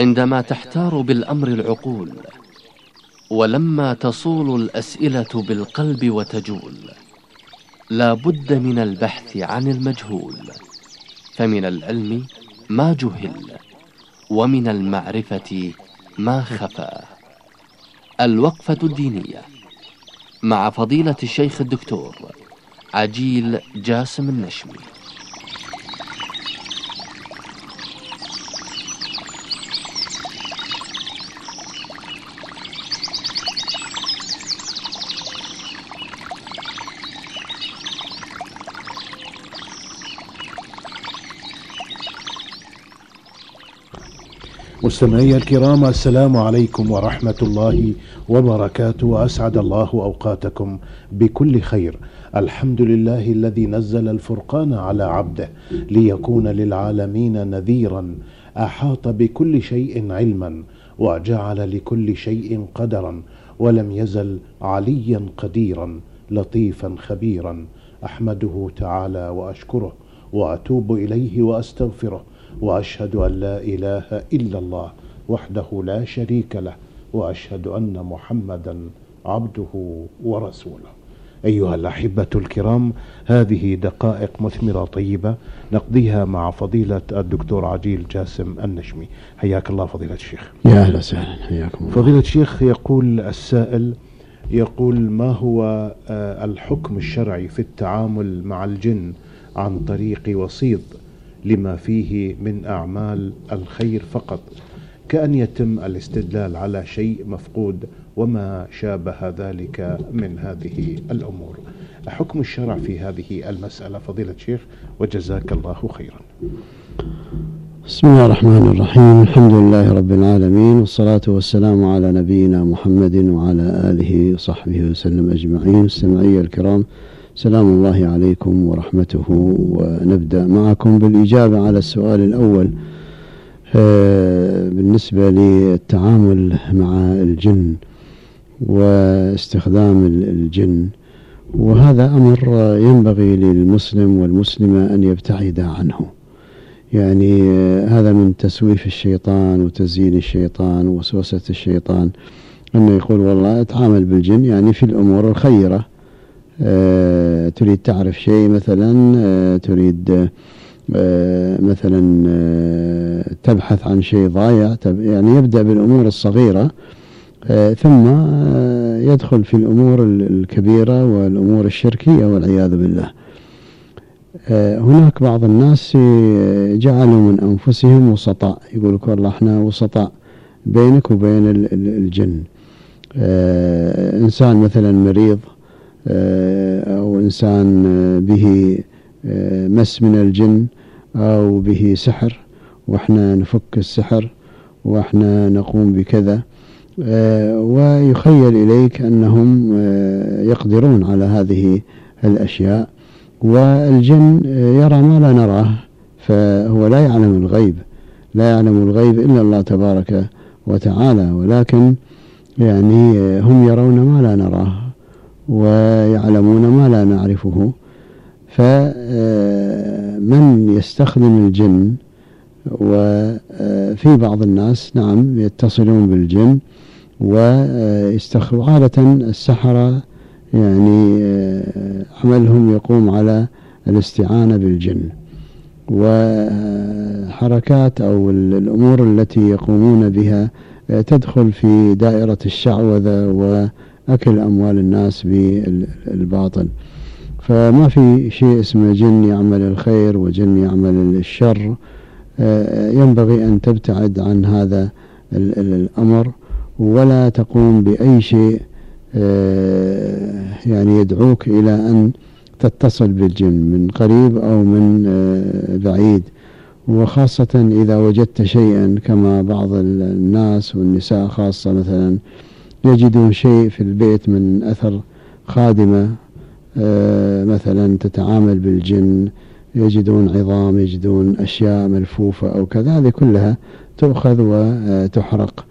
عندما تحتار بالأمر العقول، ولما تصول الأسئلة بالقلب وتجول، لا بد من البحث عن المجهول، فمن العلم ما جهل، ومن المعرفة ما خفى. الوقفة الدينية مع فضيلة الشيخ الدكتور عجيل جاسم النشمي. مستمعي الكرام، السلام عليكم ورحمة الله وبركاته، وأسعد الله أوقاتكم بكل خير. الحمد لله الذي نزل الفرقان على عبده ليكون للعالمين نذيرا، أحاط بكل شيء علما، وجعل لكل شيء قدرا، ولم يزل عليا قديرا لطيفا خبيرا. أحمده تعالى وأشكره وأتوب إليه وأستغفره، وأشهد أن لا إله إلا الله وحده لا شريك له، وأشهد أن محمدا عبده ورسوله. أيها الأحبة الكرام، هذه دقائق مثمرة طيبة نقضيها مع فضيلة الدكتور عجيل جاسم النشمي. حياك الله فضيلة الشيخ. يا أهلا وسهلا، حياكم الله. فضيلة الشيخ، يقول السائل، يقول: ما هو الحكم الشرعي في التعامل مع الجن عن طريق وسيط لما فيه من أعمال الخير فقط، كأن يتم الاستدلال على شيء مفقود وما شابه ذلك من هذه الأمور؟ حكم الشرع في هذه المسألة فضيلة الشيخ، وجزاك الله خيرا. بسم الله الرحمن الرحيم، الحمد لله رب العالمين، والصلاة والسلام على نبينا محمد وعلى آله وصحبه وسلم أجمعين. مستمعي الكرام، سلام الله عليكم ورحمته. ونبدأ معكم بالإجابة على السؤال الأول بالنسبة للتعامل مع الجن واستخدام الجن، وهذا أمر ينبغي للمسلم والمسلمة أن يبتعد عنه. يعني هذا من تسويف الشيطان وتزيين الشيطان ووسوسة الشيطان، أنه يقول والله أتعامل بالجن يعني في الأمور الخيرة. تريد تعرف شيء مثلا، تريد مثلا تبحث عن شيء ضايع، يعني يبدأ بالأمور الصغيرة ثم يدخل في الأمور الكبيرة والأمور الشركية والعياذ بالله. هناك بعض الناس جعلوا من أنفسهم وسطاء، يقول لك والله احنا وسطاء بينك وبين الجن. إنسان مثلا مريض أو إنسان به مس من الجن أو به سحر، وإحنا نفك السحر وإحنا نقوم بكذا، ويخيل إليك أنهم يقدرون على هذه الأشياء، والجن يرى ما لا نراه، فهو لا يعلم الغيب، لا يعلم الغيب إلا الله تبارك وتعالى، ولكن يعني هم يرون ما لا نراه ويعلمون ما لا نعرفه. فمن يستخدم الجن، وفي بعض الناس نعم يتصلون بالجن ويستخدمون، عادة السحرة يعني عملهم يقوم على الاستعانة بالجن، وحركات أو الأمور التي يقومون بها تدخل في دائرة الشعوذة وأكل أموال الناس بالباطل. فما في شيء اسمه جن يعمل الخير وجن يعمل الشر. ينبغي أن تبتعد عن هذا الأمر، ولا تقوم بأي شيء يعني يدعوك إلى أن تتصل بالجن من قريب أو من بعيد، وخاصة إذا وجدت شيئا، كما بعض الناس والنساء خاصة مثلا يجدون شيء في البيت من أثر خادمة مثلا تتعامل بالجن، يجدون عظام، يجدون أشياء ملفوفة أو كذا، هذه كلها تؤخذ وتحرق.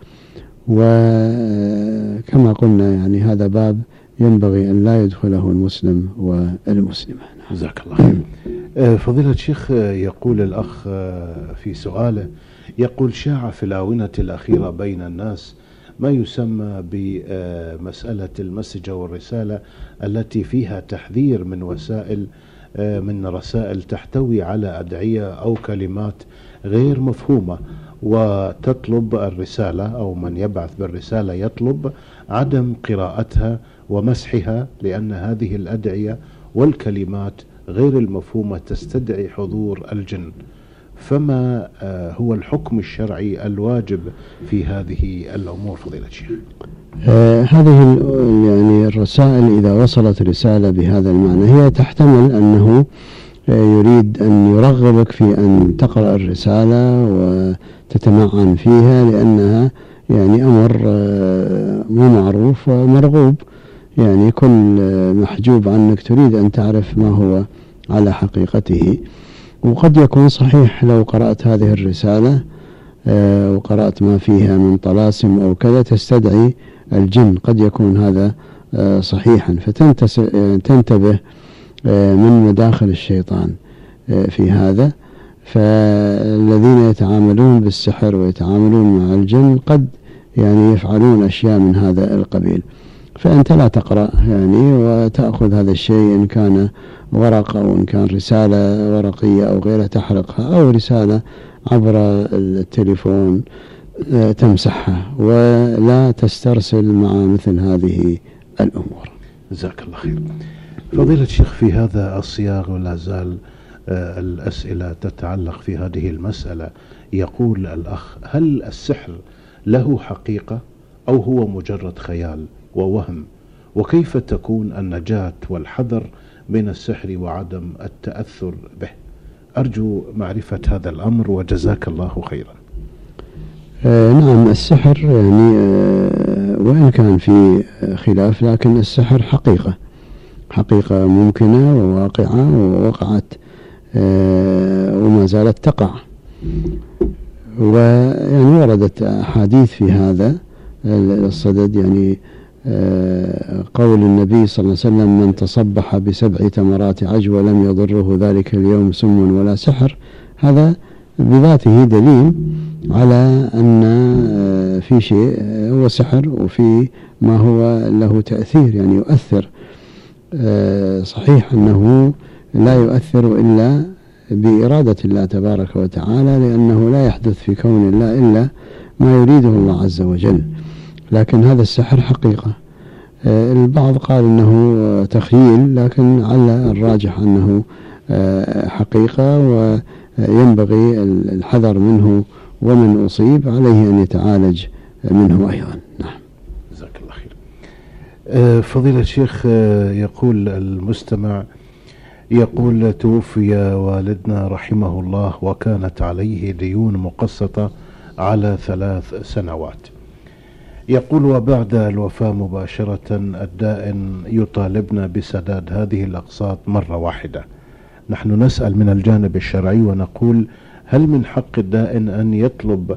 وكما قلنا يعني هذا باب ينبغي أن لا يدخله المسلم والمسلمة. جزاك الله خير. فضيلة الشيخ، يقول الأخ في سؤاله، يقول: شاع في الآونة الأخيرة بين الناس ما يسمى بمسألة المسجة والرسالة التي فيها تحذير من رسائل تحتوي على أدعية أو كلمات غير مفهومة، وتطلب الرسالة أو من يبعث بالرسالة يطلب عدم قراءتها ومسحها، لأن هذه الأدعية والكلمات غير المفهومة تستدعي حضور الجن. فما هو الحكم الشرعي الواجب في هذه الأمور فضيلة الشيخ؟ هذه يعني الرسائل إذا وصلت رسالة بهذا المعنى هي تحتمل أنه يريد أن يرغبك في أن تقرأ الرسالة وتتمعن فيها، لأنها يعني أمر مو معروف ومرغوب، يعني كل محجوب عنك تريد أن تعرف ما هو على حقيقته. وقد يكون صحيح لو قرأت هذه الرسالة وقرأت ما فيها من طلاسم أو كذا تستدعي الجن، قد يكون هذا صحيحا، فتنتبه من مداخل الشيطان في هذا. فالذين يتعاملون بالسحر ويتعاملون مع الجن قد يعني يفعلون أشياء من هذا القبيل، فأنت لا تقرأ يعني وتأخذ هذا الشيء، إن كان ورقة أو إن كان رسالة ورقية أو غيرها تحرقها، أو رسالة عبر التليفون تمسحها، ولا تسترسل مع مثل هذه الأمور. جزاك الله خير. فضيلة الشيخ، في هذا الصياغ ولا زال الأسئلة تتعلق في هذه المسألة. يقول الأخ: هل السحر له حقيقة أو هو مجرد خيال ووهم؟ وكيف تكون النجاة والحذر من السحر وعدم التأثر به؟ أرجو معرفة هذا الأمر وجزاك الله خيرا. نعم، السحر يعني وإن كان في خلاف، لكن السحر حقيقة ممكنة وواقعة ووقعت وما زالت تقع، ويعني وردت أحاديث في هذا الصدد، يعني قول النبي صلى الله عليه وسلم: من تصبح ب7 تمرات عجوة لم يضره ذلك اليوم سم ولا سحر. هذا بذاته دليل على أن في شيء هو سحر وفي ما هو له تأثير، يعني يؤثر. صحيح أنه لا يؤثر إلا بإرادة الله تبارك وتعالى، لأنه لا يحدث في كون الله إلا ما يريده الله عز وجل، لكن هذا السحر حقيقة. البعض قال أنه تخيل، لكن على الراجح أنه حقيقة، وينبغي الحذر منه، ومن أصيب عليه أن يتعالج منه أيضا. نعم، جزاك الله خير. فضيلة الشيخ، يقول المستمع، يقول: توفي والدنا رحمه الله وكانت عليه ديون مقسطة على 3 سنوات. يقول: وبعد الوفاة مباشرة الدائن يطالبنا بسداد هذه الأقساط مرة واحدة. نحن نسأل من الجانب الشرعي ونقول: هل من حق الدائن أن يطلب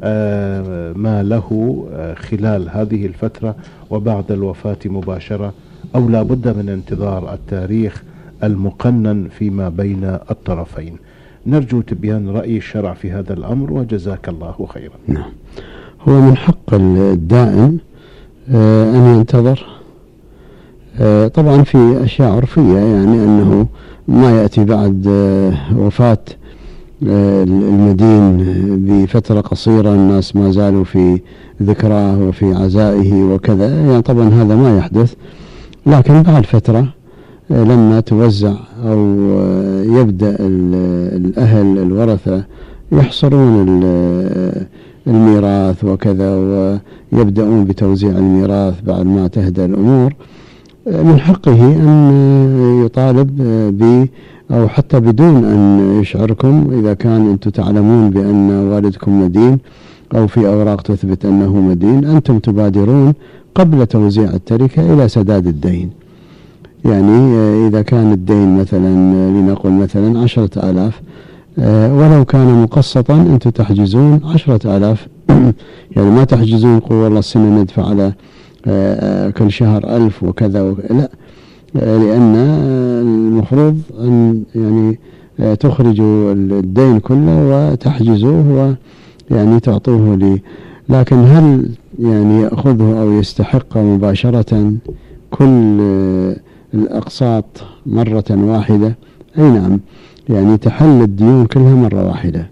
ما له خلال هذه الفترة وبعد الوفاة مباشرة، أو لا بد من انتظار التاريخ المقنن فيما بين الطرفين؟ نرجو تبيان رأي الشرع في هذا الأمر وجزاك الله خيرا. نعم، هو من حق الدائن أن ينتظر. طبعا في أشياء عرفية، يعني أنه ما يأتي بعد وفاة المدين بفترة قصيرة الناس ما زالوا في ذكراه وفي عزائه وكذا، يعني طبعا هذا ما يحدث، لكن بعد فترة لما توزع أو يبدأ الأهل الورثة يحصرون الميراث وكذا، ويبدأون بتوزيع الميراث بعد ما تهدى الأمور، من حقه أن يطالب أو حتى بدون أن يشعركم، إذا كان أنتم تعلمون بأن والدكم مدين أو في أوراق تثبت أنه مدين، أنتم تبادرون قبل توزيع التركة إلى سداد الدين. يعني إذا كان الدين مثلا لنقل مثلا 10,000، ولو كان مقسطا أنتم تحجزون 10,000 يعني ما تحجزون قول والله السنة ندفع على كل شهر 1000 وكذا لا، لأن المفروض أن يعني تخرجوا الدين كله وتحجزوه، يعني تعطوه لي، لكن هل يعني يأخذه أو يستحق مباشرة كل الأقساط مرة واحدة؟ أي نعم، يعني تحل الديون كلها مرة واحدة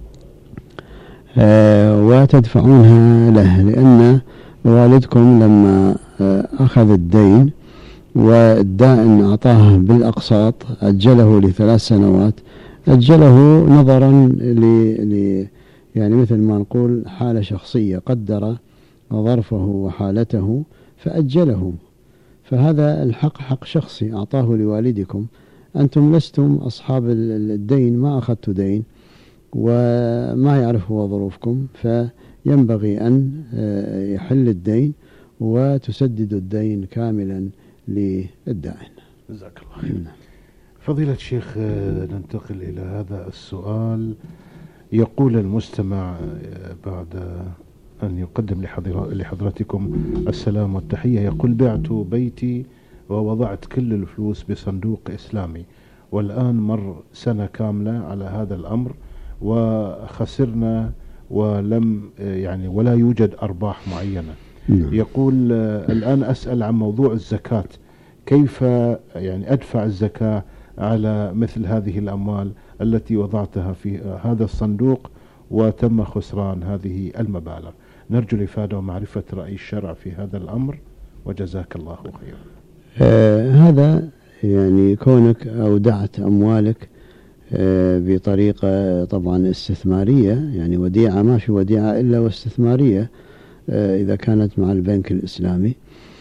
وتدفعونها له، لأن والدكم لما أخذ الدين والدائن أعطاه بالأقساط أجله ل3 سنوات، أجله نظرا يعني مثل ما نقول حالة شخصية، قدر ظرفه وحالته فأجله، فهذا الحق حق شخصي أعطاه لوالدكم. أنتم لستم أصحاب الدين، ما أخذتوا دين وما يعرف هو ظروفكم، فينبغي أن يحل الدين وتسددوا الدين كاملا للدائن. جزاك الله خير. فضيلة الشيخ، ننتقل إلى هذا السؤال. يقول المستمع بعد أن يقدم لحضرتكم السلام والتحية، يقول: بعت بيتي ووضعت كل الفلوس بصندوق إسلامي، والآن مر سنة كاملة على هذا الأمر وخسرنا ولم يعني ولا يوجد أرباح معينة. يقول: الآن أسأل عن موضوع الزكاة، كيف يعني أدفع الزكاة على مثل هذه الأموال التي وضعتها في هذا الصندوق وتم خسران هذه المبالغ؟ نرجو الإفادة ومعرفة رأي الشرع في هذا الأمر، وجزاك الله خيرا. هذا يعني كونك أودعت أموالك بطريقة طبعا استثمارية، يعني وديعة، ما في وديعة إلا واستثمارية إذا كانت مع البنك الإسلامي،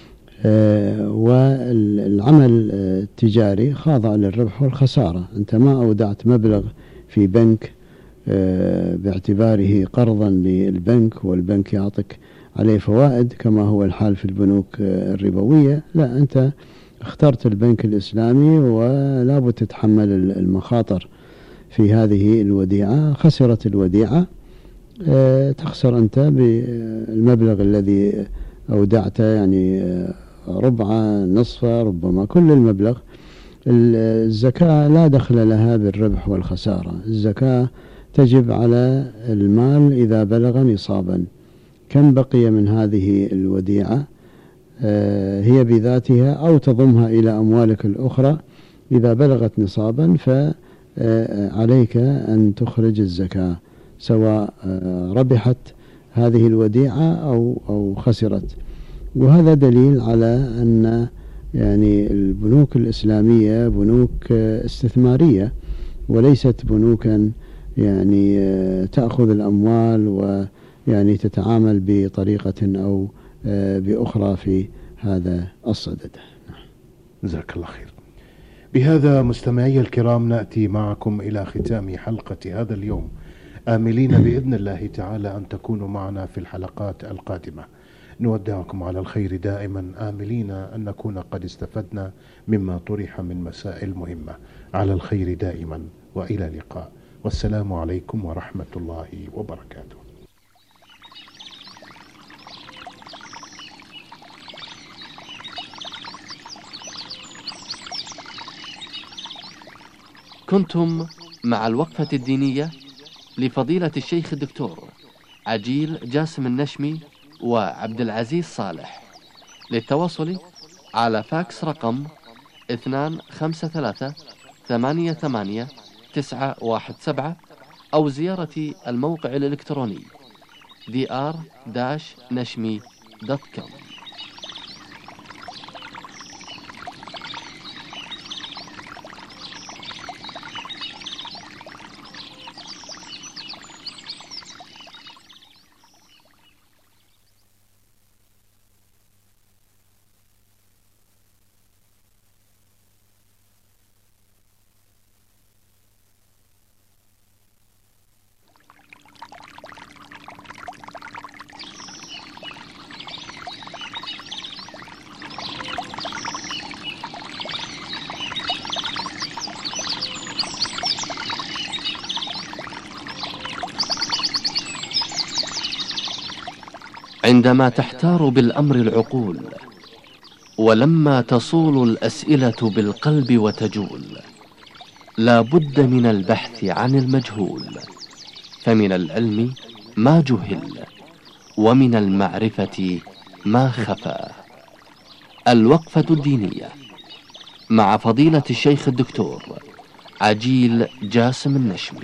والعمل التجاري خاضع للربح والخسارة. أنت ما أودعت مبلغ في بنك باعتباره قرضا للبنك والبنك يعطيك عليه فوائد كما هو الحال في البنوك الربوية، لا، أنت اخترت البنك الإسلامي ولا بد تتحمل المخاطر في هذه الوديعة. خسرت الوديعة تخسر أنت بالمبلغ الذي أودعته، يعني ربع، نصف، ربما كل المبلغ. الزكاة لا دخل لها بالربح والخسارة، الزكاة تجب على المال إذا بلغ نصابا. كم بقي من هذه الوديعة هي بذاتها أو تضمها إلى أموالك الأخرى، إذا بلغت نصابا فعليك أن تخرج الزكاة، سواء ربحت هذه الوديعة أو خسرت. وهذا دليل على أن يعني البنوك الإسلامية بنوك استثمارية وليست بنوكا يعني تأخذ الأموال ويعني تتعامل بطريقة أو بأخرى في هذا الصدد. جزاك الله خير. بهذا مستمعي الكرام نأتي معكم إلى ختام حلقة هذا اليوم، آملين بإذن الله تعالى أن تكونوا معنا في الحلقات القادمة. نودعكم على الخير دائما، آملين أن نكون قد استفدنا مما طرح من مسائل مهمة. على الخير دائما، وإلى اللقاء، والسلام عليكم ورحمة الله وبركاته. كنتم مع الوقفة الدينية لفضيلة الشيخ الدكتور عجيل جاسم النشمي وعبد العزيز صالح. للتواصل على فاكس رقم 253888917 أو زيارة الموقع الإلكتروني dr-nashmi.com. عندما تحتار بالأمر العقول، ولما تصول الأسئلة بالقلب وتجول، لا بد من البحث عن المجهول، فمن العلم ما جهل، ومن المعرفة ما خفى. الوقفة الدينية مع فضيلة الشيخ الدكتور عجيل جاسم النشمي.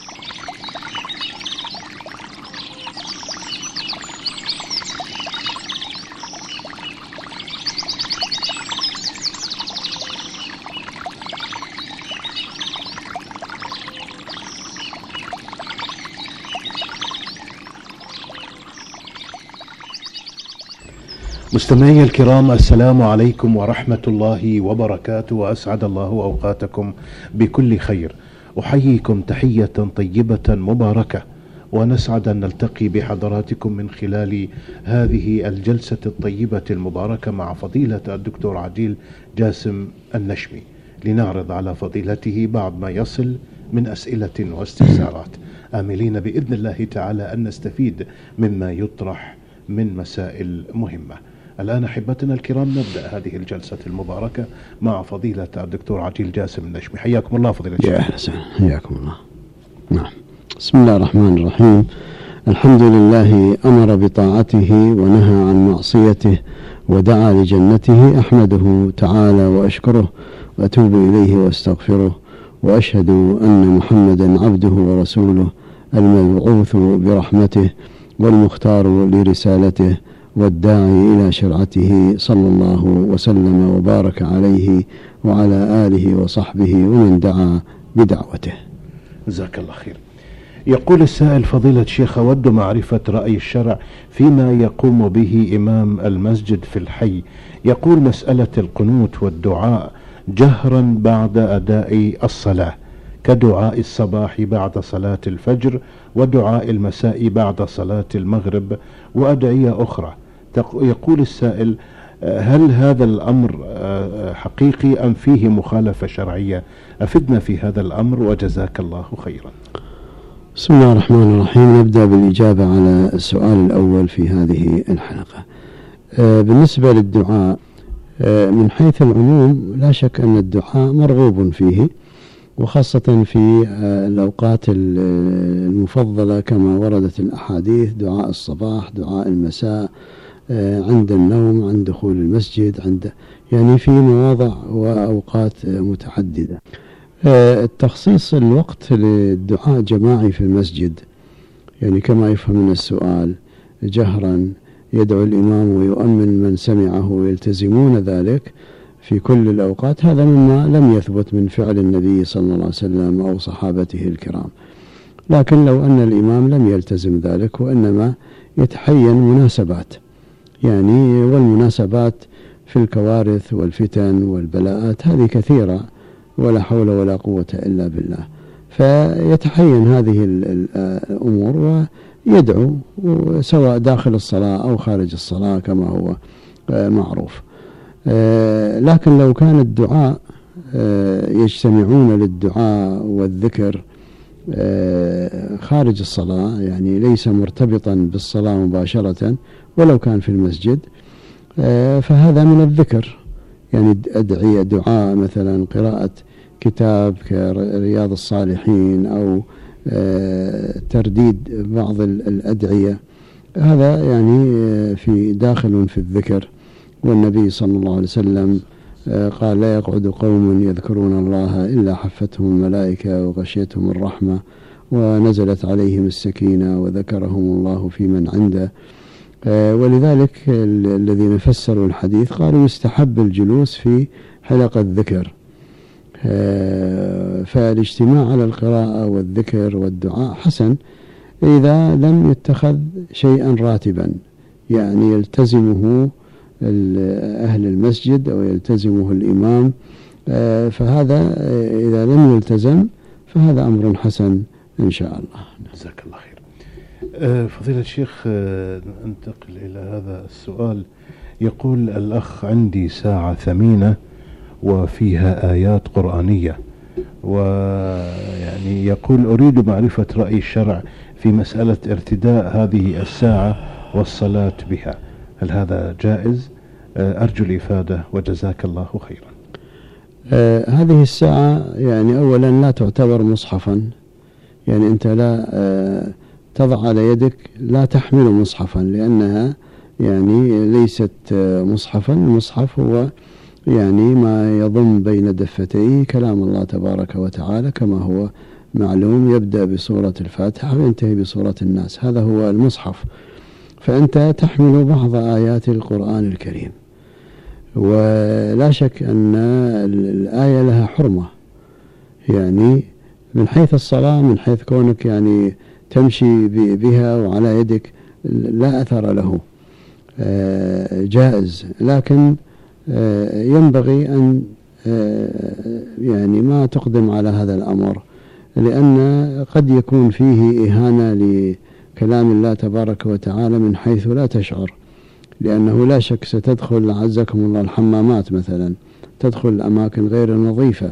مستمعي الكرام، السلام عليكم ورحمة الله وبركاته، وأسعد الله أوقاتكم بكل خير. أحييكم تحية طيبة مباركة، ونسعد أن نلتقي بحضراتكم من خلال هذه الجلسة الطيبة المباركة مع فضيلة الدكتور عجيل جاسم النشمي، لنعرض على فضيلته بعض ما يصل من أسئلة واستفسارات، آملين بإذن الله تعالى أن نستفيد مما يطرح من مسائل مهمة. الآن أحبتنا الكرام نبدأ هذه الجلسة المباركة مع فضيلة الدكتور عجيل جاسم النشمي. حياكم الله فضيلة الشيخ. يا أهلا وسهلا، حياكم الله. نعم. بسم الله الرحمن الرحيم. الحمد لله أمر بطاعته ونهى عن معصيته ودعا لجنته، أحمده تعالى وأشكره وأتوب إليه واستغفره، وأشهد أن محمدا عبده ورسوله المبعوث برحمته والمختار لرسالته والداعي إلى شرعته، صلى الله وسلم وبارك عليه وعلى آله وصحبه ومن دعا بدعوته. جزاك الله خير. يقول السائل: فضيلة الشيخ، أود معرفة رأي الشرع فيما يقوم به إمام المسجد في الحي. يقول: مسألة القنوت والدعاء جهرا بعد أداء الصلاة، كدعاء الصباح بعد صلاة الفجر، ودعاء المساء بعد صلاة المغرب، وأدعية أخرى. يقول السائل: هل هذا الأمر حقيقي أم فيه مخالفة شرعية؟ أفدنا في هذا الأمر وجزاك الله خيرا. بسم الله الرحمن الرحيم. نبدأ بالإجابة على السؤال الأول في هذه الحلقة. بالنسبة للدعاء من حيث العموم، لا شك أن الدعاء مرغوب فيه، وخاصة في الأوقات المفضلة كما وردت الأحاديث: دعاء الصباح، دعاء المساء، عند النوم، عند دخول المسجد، يعني في مواضع وأوقات متعددة. التخصيص الوقت للدعاء جماعي في المسجد، يعني كما يفهم من السؤال، جهرا يدعو الإمام ويؤمن من سمعه ويلتزمون ذلك في كل الأوقات، هذا مما لم يثبت من فعل النبي صلى الله عليه وسلم أو صحابته الكرام. لكن لو أن الإمام لم يلتزم ذلك وإنما يتحين مناسبات، يعني والمناسبات في الكوارث والفتن والبلاءات هذه كثيرة ولا حول ولا قوة إلا بالله، فيتحين هذه الأمور ويدعو سواء داخل الصلاة أو خارج الصلاة كما هو معروف. لكن لو كان الدعاء يجتمعون للدعاء والذكر خارج الصلاة، يعني ليس مرتبطا بالصلاة مباشرة ولو كان في المسجد، فهذا من الذكر، يعني أدعية دعاء مثلا قراءة كتاب كرياض الصالحين أو ترديد بعض الأدعية، هذا يعني في داخل في الذكر. والنبي صلى الله عليه وسلم قال: لا يقعد قوم يذكرون الله إلا حفتهم الملائكة وغشيتهم الرحمة ونزلت عليهم السكينة وذكرهم الله في من عنده. ولذلك الذين فسروا الحديث قالوا يستحب الجلوس في حلقة الذكر. فالاجتماع على القراءة والذكر والدعاء حسن إذا لم يتخذ شيئا راتبا، يعني يلتزمه أهل المسجد أو يلتزمه الإمام، فهذا إذا لم يلتزم فهذا أمر حسن إن شاء الله. جزاك الله خير. فضيلة الشيخ، ننتقل إلى هذا السؤال. يقول الأخ: عندي ساعة ثمينة وفيها آيات قرآنية، ويعني يقول أريد معرفة رأي الشرع في مسألة ارتداء هذه الساعة والصلاة بها، هل هذا جائز؟ أرجو الإفادة وجزاك الله خيرا. هذه الساعة يعني أولا لا تعتبر مصحفا، يعني أنت لا تضع على يدك لا تحمل مصحفا، لأنها يعني ليست مصحفا. المصحف هو يعني ما يضم بين دفتيه كلام الله تبارك وتعالى كما هو معلوم، يبدأ بسورة الفاتحة وينتهي بسورة الناس، هذا هو المصحف. فأنت تحمل بعض آيات القرآن الكريم، ولا شك أن الآية لها حرمة، يعني من حيث الصلاة، من حيث كونك يعني تمشي بها وعلى يدك لا أثر له، جائز، لكن ينبغي أن يعني ما تقدم على هذا الأمر، لأن قد يكون فيه إهانة لكلام الله تبارك وتعالى من حيث لا تشعر، لأنه لا شك ستدخل عزكم الله الحمامات مثلا، تدخل أماكن غير نظيفة،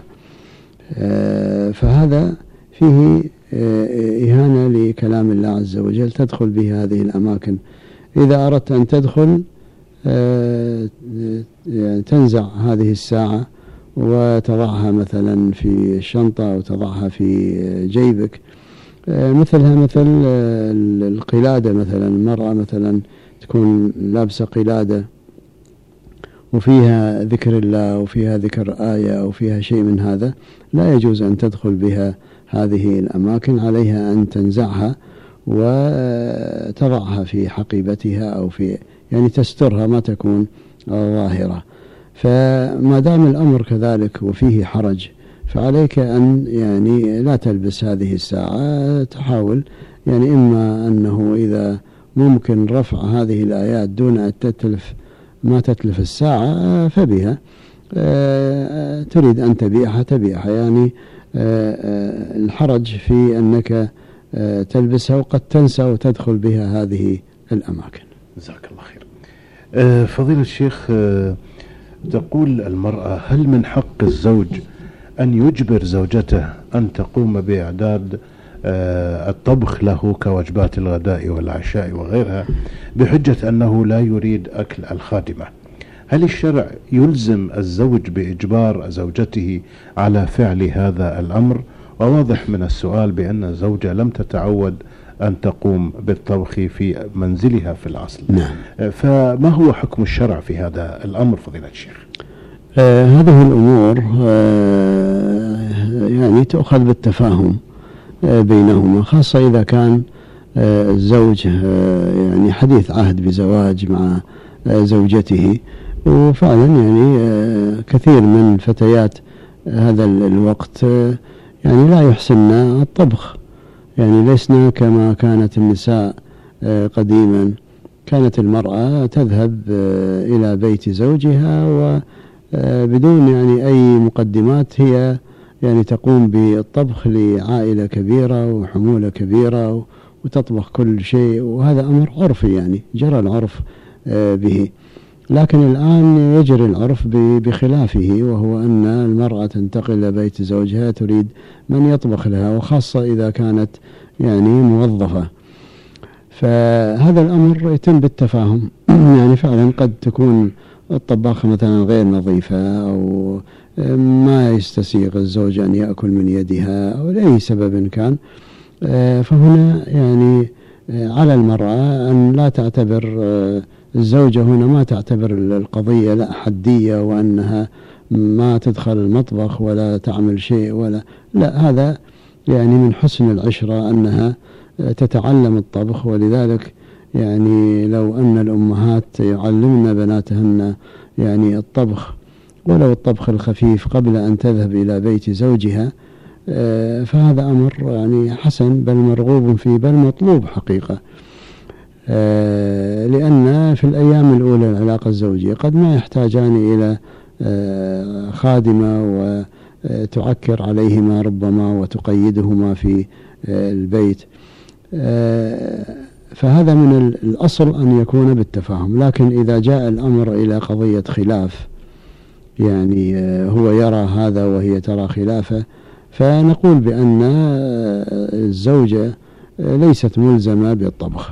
فهذا فيه إهانة لكلام الله عز وجل، تدخل به هذه الأماكن. إذا أردت أن تدخل تنزع هذه الساعة وتضعها مثلا في الشنطة أو تضعها في جيبك، مثلها مثل القلادة مثلا، المرأة مثلا تكون لابسة قلادة وفيها ذكر الله وفيها ذكر آية أو فيها شيء من هذا، لا يجوز أن تدخل بها هذه الأماكن، عليها أن تنزعها وتضعها في حقيبتها أو في يعني تسترها ما تكون ظاهرة. فما دام الأمر كذلك وفيه حرج، فعليك أن يعني لا تلبس هذه الساعة، تحاول يعني إما أنه إذا ممكن رفع هذه الآيات دون أن ما تتلف الساعة فبها، تريد أن تبيعها يعني الحرج في أنك تلبسها وقد تنسى وتدخل بها هذه الأماكن. جزاك الله خير. فضيلة الشيخ، تقول المرأة: هل من حق الزوج أن يجبر زوجته أن تقوم بإعداد الطبخ له كوجبات الغداء والعشاء وغيرها بحجة أنه لا يريد أكل الخادمة؟ هل الشرع يلزم الزوج بإجبار زوجته على فعل هذا الأمر؟ وواضح من السؤال بأن الزوجة لم تتعود أن تقوم بالطبخ في منزلها في الأصل. نعم. فما هو حكم الشرع في هذا الأمر فضيلة الشيخ؟ هذه الأمور يعني تؤخذ بالتفاهم بينهما، خاصة إذا كان الزوج يعني حديث عهد بزواج مع زوجته، وفعلا يعني كثير من فتيات هذا الوقت يعني لا يحسن الطبخ، يعني لسنا كما كانت النساء قديما، كانت المرأة تذهب إلى بيت زوجها وبدون يعني أي مقدمات هي يعني تقوم بالطبخ لعائلة كبيرة وحمولة كبيرة وتطبخ كل شيء، وهذا أمر عرفي يعني جرى العرف به. لكن الآن يجري العرف بخلافه، وهو أن المرأة تنتقل إلى بيت زوجها تريد من يطبخ لها، وخاصة إذا كانت يعني موظفة، فهذا الأمر يتم بالتفاهم. يعني فعلا قد تكون الطباخة مثلا غير نظيفة أو ما يستسيغ الزوج أن يأكل من يدها أو لأي سبب كان، فهنا يعني على المرأة أن لا تعتبر الزوجة هنا ما تعتبر القضية لا حدية وأنها ما تدخل المطبخ ولا تعمل شيء لا، هذا يعني من حسن العشرة أنها تتعلم الطبخ. ولذلك يعني لو أن الأمهات يعلمن بناتهن يعني الطبخ ولو الطبخ الخفيف قبل أن تذهب إلى بيت زوجها، فهذا أمر يعني حسن بل مرغوب فيه بل مطلوب حقيقة، لأن في الأيام الأولى العلاقة الزوجية قد ما يحتاجان إلى خادمة وتعكر عليهما ربما وتقيدهما في البيت، فهذا من الأصل أن يكون بالتفاهم. لكن إذا جاء الأمر إلى قضية خلاف، يعني هو يرى هذا وهي ترى خلافه، فنقول بأن الزوجة ليست ملزمة بالطبخ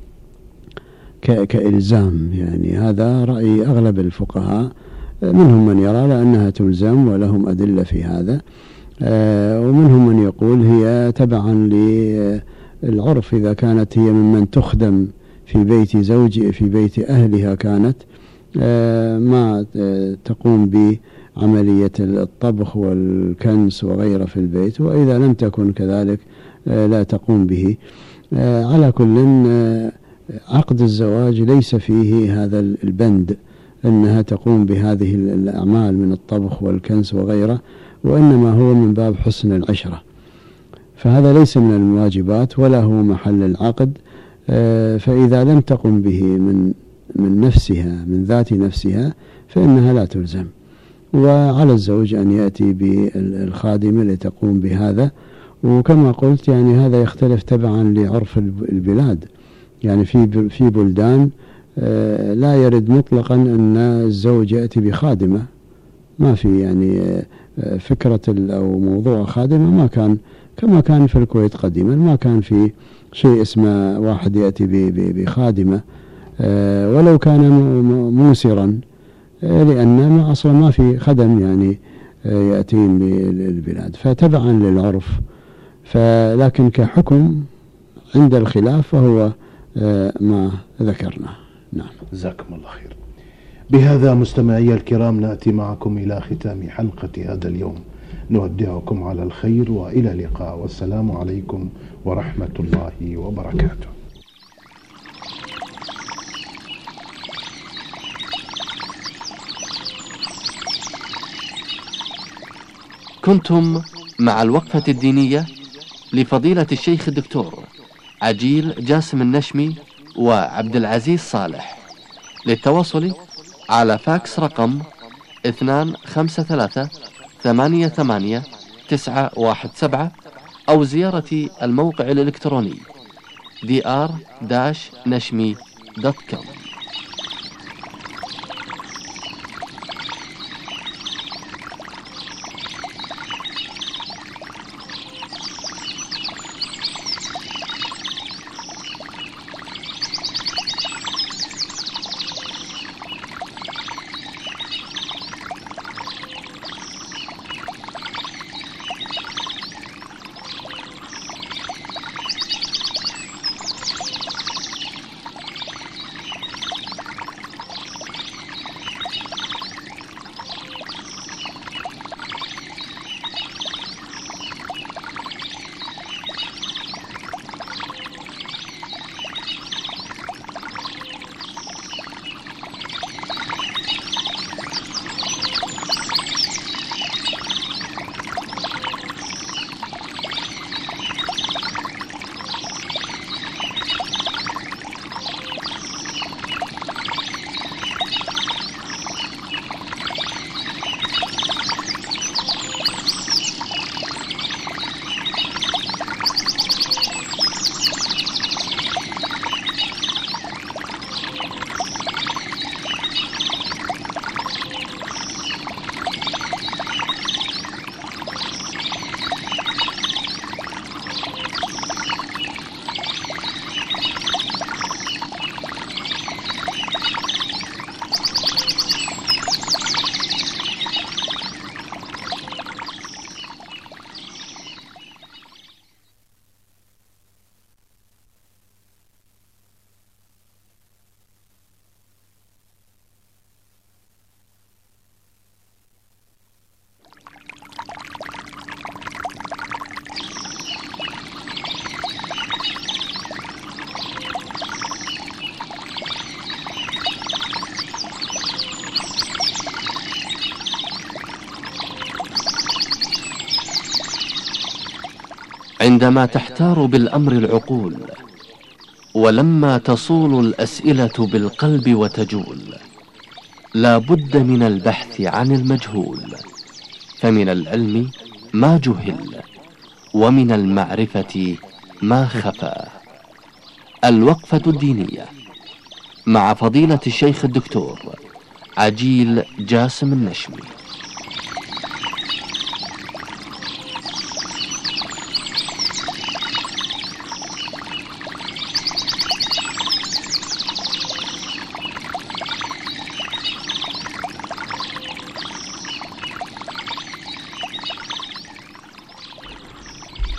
كإلزام، يعني هذا رأي أغلب الفقهاء، منهم من يرى لأنها تلزم ولهم أدلة في هذا، ومنهم من يقول هي تبعا العرف إذا كانت هي ممن تخدم في بيت زوج في بيت أهلها كانت ما تقوم بعملية الطبخ والكنس وغيره في البيت، وإذا لم تكن كذلك لا تقوم به. على كل عقد الزواج ليس فيه هذا البند أنها تقوم بهذه الأعمال من الطبخ والكنس وغيره، وإنما هو من باب حسن العشرة، فهذا ليس من الواجبات ولا هو محل العقد. فإذا لم تقم به من نفسها من ذات نفسها فإنها لا تلزم، وعلى الزوج أن يأتي بالخادمة لتقوم بهذا. وكما قلت يعني هذا يختلف تبعا لعرف البلاد، يعني في بلدان لا يرد مطلقا أن الزوج يأتي بخادمة، ما في يعني فكرة أو موضوع خادمة ما كان كما كان في الكويت قديما، ما كان في شيء اسمه واحد يأتي بخادمة ولو كان موسرا، لأن أصلا ما في خدم يعني يأتين بالبلاد، فتبعا للعرف. لكن كحكم عند الخلاف فهو ما ذكرنا. نعم، جزاكم الله خير. بهذا مستمعي الكرام نأتي معكم إلى ختام حلقة هذا اليوم، نودعكم على الخير وإلى اللقاء، والسلام عليكم ورحمة الله وبركاته. كنتم مع الوقفة الدينية لفضيلة الشيخ الدكتور عجيل جاسم النشمي وعبد العزيز صالح. للتواصل على فاكس رقم 253888917 أو زيارة الموقع الإلكتروني dr-nashmi.com. عندما تحتار بالأمر العقول، ولما تصول الأسئلة بالقلب وتجول، لا بد من البحث عن المجهول، فمن العلم ما جهل، ومن المعرفة ما خفى. الوقفة الدينية مع فضيلة الشيخ الدكتور عجيل جاسم النشمي.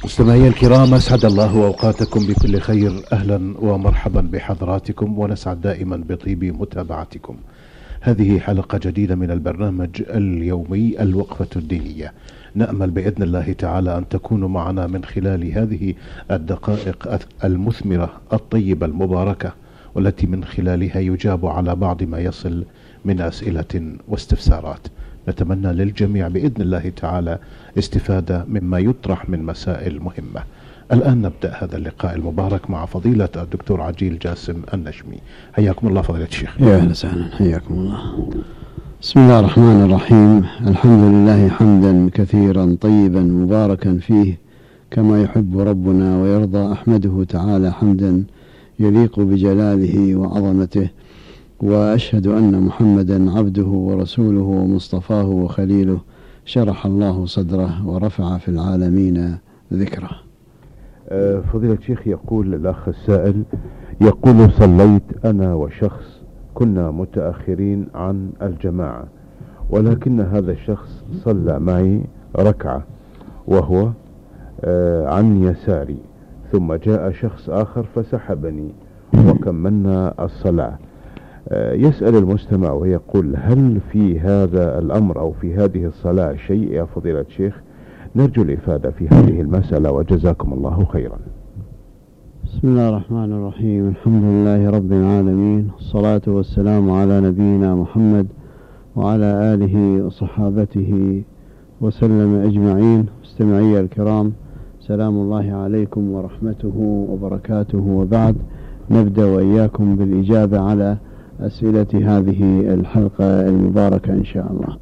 مستمعي الكرام، أسعد الله أوقاتكم بكل خير. أهلا ومرحبا بحضراتكم، ونسعد دائما بطيب متابعتكم. هذه حلقة جديدة من البرنامج اليومي الوقفة الدينية. نأمل بإذن الله تعالى أن تكونوا معنا من خلال هذه الدقائق المثمرة الطيبة المباركة، والتي من خلالها يجاب على بعض ما يصل من أسئلة واستفسارات. نتمنى للجميع بإذن الله تعالى استفادة مما يطرح من مسائل مهمة. الآن نبدأ هذا اللقاء المبارك مع فضيلة الدكتور عجيل جاسم النجمي. حياكم الله فضيلة الشيخ. يا أهلا وسهلا، حياكم الله. بسم الله الرحمن الرحيم. الحمد لله حمدا كثيرا طيبا مباركا فيه كما يحب ربنا ويرضى. أحمده تعالى حمدا يليق بجلاله وعظمته، وأشهد أن محمدا عبده ورسوله ومصطفاه وخليله، شرح الله صدره ورفع في العالمين ذكره. فضيلة الشيخ، يقول الأخ السائل، يقول: صليت أنا وشخص كنا متأخرين عن الجماعة، ولكن هذا الشخص صلى معي ركعة وهو عن يساري، ثم جاء شخص آخر فسحبني وكملنا الصلاة. يسأل المستمع ويقول: هل في هذا الأمر أو في هذه الصلاة شيء يا فضيلة الشيخ؟ نرجو الإفادة في هذه المسألة وجزاكم الله خيرا. بسم الله الرحمن الرحيم. الحمد لله رب العالمين، الصلاة والسلام على نبينا محمد وعلى آله وصحابته وسلم أجمعين. مستمعي الكرام، سلام الله عليكم ورحمته وبركاته، وبعد. نبدأ وإياكم بالإجابة على أسئلة هذه الحلقة المباركة إن شاء الله.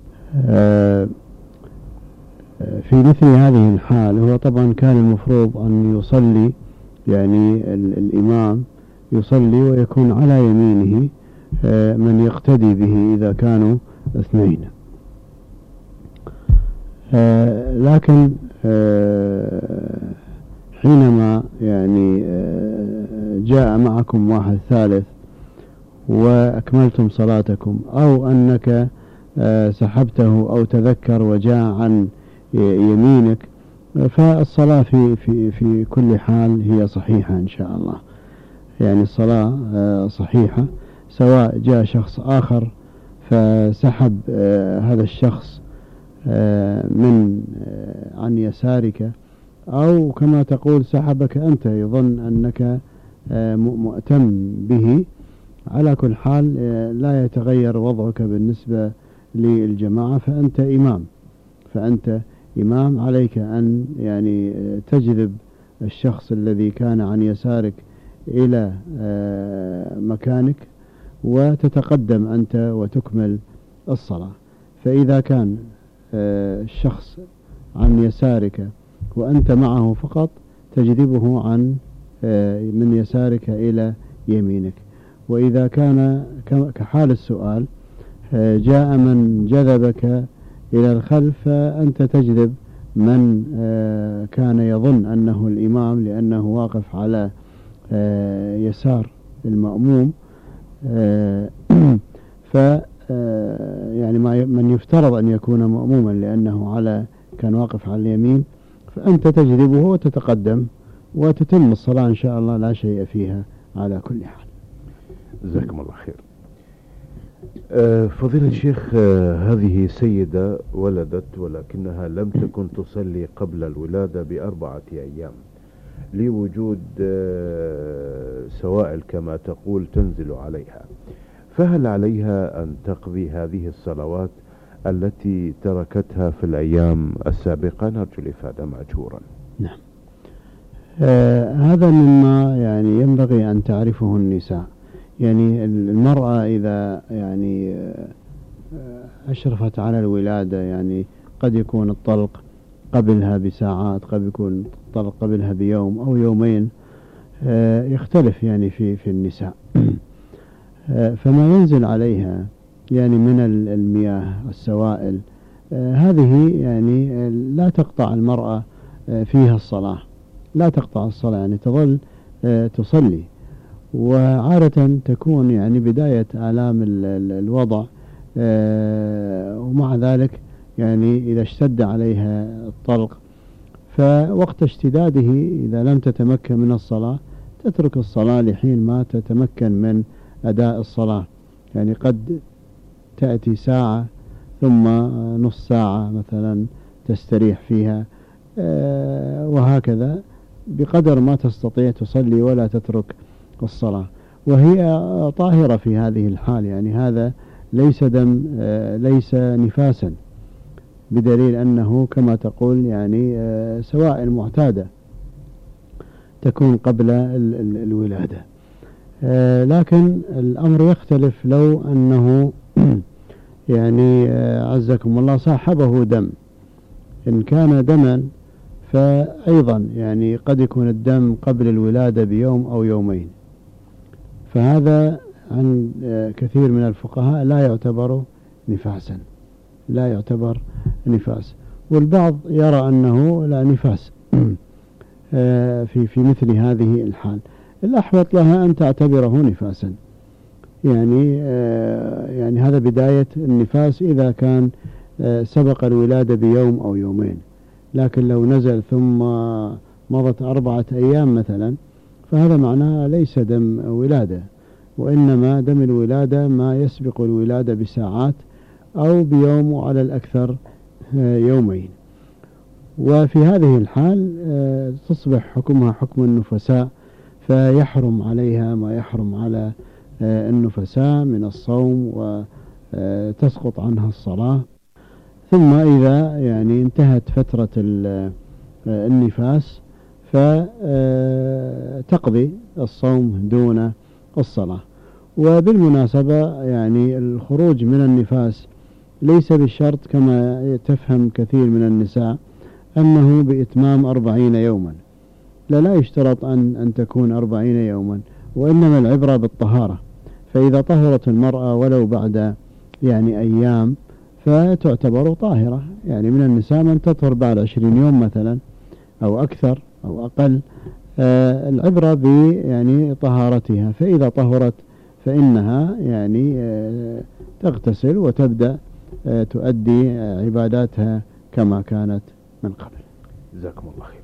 في مثل هذه الحال هو طبعا كان المفروض أن يصلي، يعني الإمام يصلي ويكون على يمينه من يقتدي به إذا كانوا اثنين. لكن حينما يعني جاء معكم واحد ثالث وأكملتم صلاتكم، أو أنك سحبته أو تذكر وجاء عن يمينك، فالصلاة في كل حال هي صحيحة إن شاء الله. يعني الصلاة صحيحة، سواء جاء شخص آخر فسحب هذا الشخص من عن يسارك، أو كما تقول سحبك أنت، يظن أنك مؤتم به. على كل حال لا يتغير وضعك بالنسبة للجماعة، فأنت إمام. عليك أن يعني تجذب الشخص الذي كان عن يسارك إلى مكانك وتتقدم أنت وتكمل الصلاة. فإذا كان الشخص عن يسارك وأنت معه فقط، تجذبه عن من يسارك إلى يمينك. وإذا كان كحال السؤال جاء من جذبك إلى الخلف، فأنت تجذب من كان يظن أنه الإمام، لأنه واقف على يسار المأموم. يعني من يفترض أن يكون مأموما لأنه كان واقف على اليمين، فأنت تجذبه وتتقدم وتتم الصلاة إن شاء الله، لا شيء فيها على كل حال. جزاكم الله خير. فضيلة الشيخ، هذه سيدة ولدت ولكنها لم تكن تصلي قبل الولادة ب4 أيام، لوجود سوائل كما تقول تنزل عليها، فهل عليها أن تقضي هذه الصلوات التي تركتها في الأيام السابقة؟ نرجو الإفادة مأجورا. نعم. هذا مما يعني ينبغي أن تعرفه النساء. يعني المرأة إذا يعني أشرفت على الولادة، يعني قد يكون الطلق قبلها بساعات، قد يكون الطلق قبلها بيوم أو يومين، يختلف يعني في النساء. فما ينزل عليها يعني من المياه السوائل، هذه يعني لا تقطع المرأة فيها الصلاة، لا تقطع الصلاة، يعني تظل تصلي. وعادة تكون يعني بداية آلام الوضع، ومع ذلك يعني إذا اشتد عليها الطلق فوقت اشتداده إذا لم تتمكن من الصلاة تترك الصلاة لحين ما تتمكن من أداء الصلاة. يعني قد تأتي ساعة ثم نص ساعة مثلا تستريح فيها، وهكذا بقدر ما تستطيع تصلي ولا تترك الصلاة، وهي طاهرة في هذه الحال. يعني هذا ليس دم، ليس نفاسا، بدليل أنه كما تقول يعني سواء معتادة تكون قبل الولادة. لكن الأمر يختلف لو أنه يعني عزكم الله صاحبه دم. إن كان دما فأيضا يعني قد يكون الدم قبل الولادة بيوم أو يومين، فهذا عن كثير من الفقهاء لا يعتبر نفاسا، لا يعتبر نفاس. والبعض يرى أنه لا نفاس في مثل هذه الحال. الأحوط لها أن تعتبره نفاسا، يعني هذا بداية النفاس إذا كان سبق الولادة بيوم أو يومين. لكن لو نزل ثم مضت 4 أيام مثلا فهذا معناه ليس دم ولادة، وإنما دم الولادة ما يسبق الولادة بساعات أو بيوم وعلى الأكثر يومين. وفي هذه الحال تصبح حكمها حكم النفساء، فيحرم عليها ما يحرم على النفساء من الصوم وتسقط عنها الصلاة. ثم إذا يعني انتهت فترة النفاس فتقضي الصوم دون الصلاة. وبالمناسبة يعني الخروج من النفاس ليس بالشرط كما تفهم كثير من النساء أنه بإتمام 40 يوما، لا يشترط أن تكون 40 يوما، وإنما العبرة بالطهارة. فإذا طهرت المرأة ولو بعد يعني أيام فتعتبر طاهرة. يعني من النساء من تطهر بعد 20 يوم مثلا أو أكثر أو أقل، العبرة يعني طهارتها. فإذا طهرت فإنها يعني تغتسل وتبدأ تؤدي عباداتها كما كانت من قبل. جزاكم الله خير.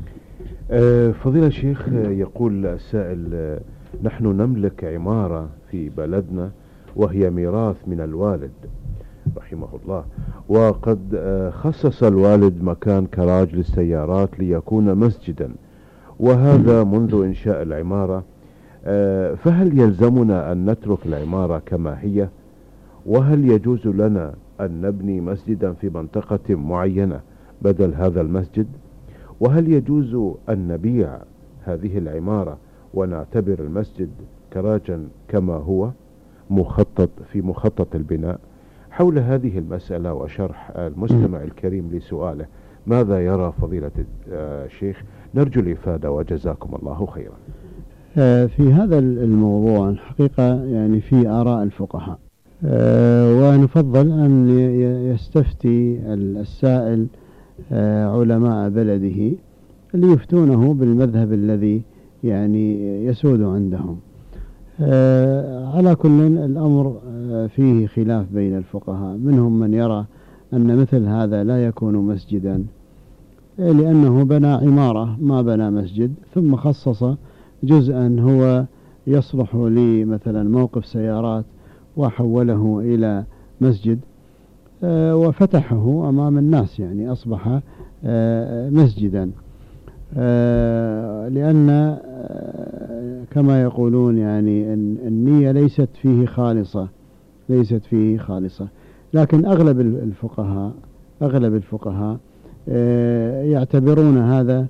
فضيلة الشيخ، يقول السائل: نحن نملك عمارة في بلدنا وهي ميراث من الوالد رحمه الله، وقد خصص الوالد مكان كراج للسيارات ليكون مسجدا، وهذا منذ إنشاء العمارة. فهل يلزمنا أن نترك العمارة كما هي؟ وهل يجوز لنا أن نبني مسجدا في منطقة معينة بدل هذا المسجد؟ وهل يجوز أن نبيع هذه العمارة ونعتبر المسجد كراجا كما هو في مخطط البناء؟ حول هذه المسألة وشرح المستمع الكريم لسؤاله ماذا يرى فضيلة الشيخ؟ نرجو الإفادة وجزاكم الله خيرا. في هذا الموضوع الحقيقة يعني في آراء الفقهاء، ونفضل أن يستفتي السائل علماء بلده ليفتونه بالمذهب الذي يعني يسود عندهم. على كل الأمر فيه خلاف بين الفقهاء، منهم من يرى أن مثل هذا لا يكون مسجدا لأنه بنى عمارة ما بنى مسجد، ثم خصص جزءا هو يصلح لي مثلا موقف سيارات وحوله إلى مسجد وفتحه أمام الناس، يعني أصبح مسجدا. لأن كما يقولون يعني النية ليست فيه خالصة. لكن أغلب الفقهاء يعتبرون هذا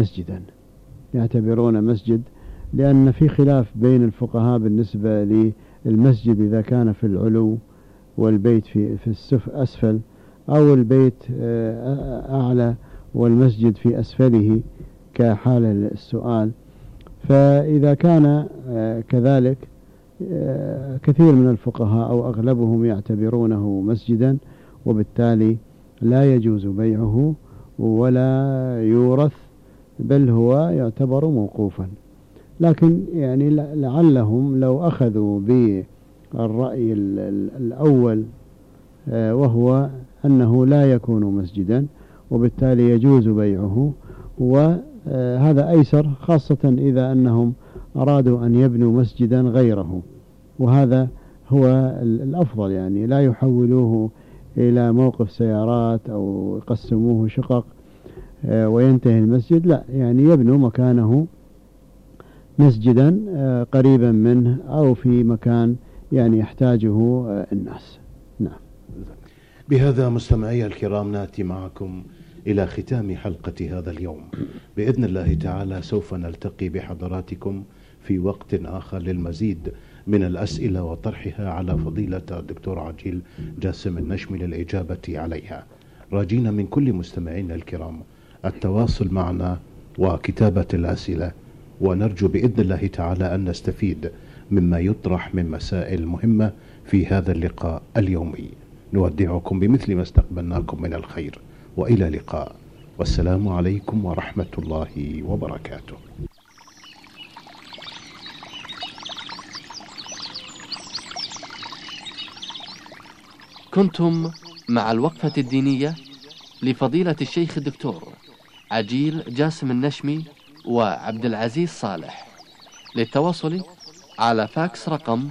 مسجد، لأن في خلاف بين الفقهاء بالنسبة للمسجد إذا كان في العلو والبيت في أسفل، أو البيت أعلى والمسجد في أسفله كحال السؤال. فإذا كان كذلك كثير من الفقهاء أو أغلبهم يعتبرونه مسجدا، وبالتالي لا يجوز بيعه ولا يورث، بل هو يعتبر موقوفا. لكن يعني لعلهم لو أخذوا بالرأي الأول وهو أنه لا يكون مسجدا وبالتالي يجوز بيعه، وهذا أيسر، خاصة إذا أنهم أرادوا أن يبنوا مسجدا غيره، وهذا هو الأفضل، يعني لا يحولوه إلى موقف سيارات أو يقسموه شقق وينتهي المسجد، لا، يعني يبنوا مكانه مسجدا قريبا منه أو في مكان يعني يحتاجه الناس. نعم. بهذا مستمعي الكرام نأتي معكم إلى ختام حلقة هذا اليوم. بإذن الله تعالى سوف نلتقي بحضراتكم في وقت آخر للمزيد من الأسئلة وطرحها على فضيلة الدكتور عجيل جاسم النشمي للإجابة عليها، راجين من كل مستمعينا الكرام التواصل معنا وكتابة الأسئلة، ونرجو بإذن الله تعالى أن نستفيد مما يطرح من مسائل مهمة في هذا اللقاء اليومي. نودعكم بمثل ما استقبلناكم من الخير، وإلى لقاء، والسلام عليكم ورحمة الله وبركاته. كنتم مع الوقفة الدينية لفضيلة الشيخ الدكتور عجيل جاسم النشمي وعبد العزيز صالح. للتواصل على فاكس رقم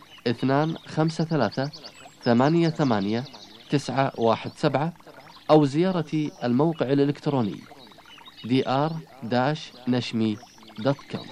253888917 أو زيارة الموقع الإلكتروني dr-nashmi.com.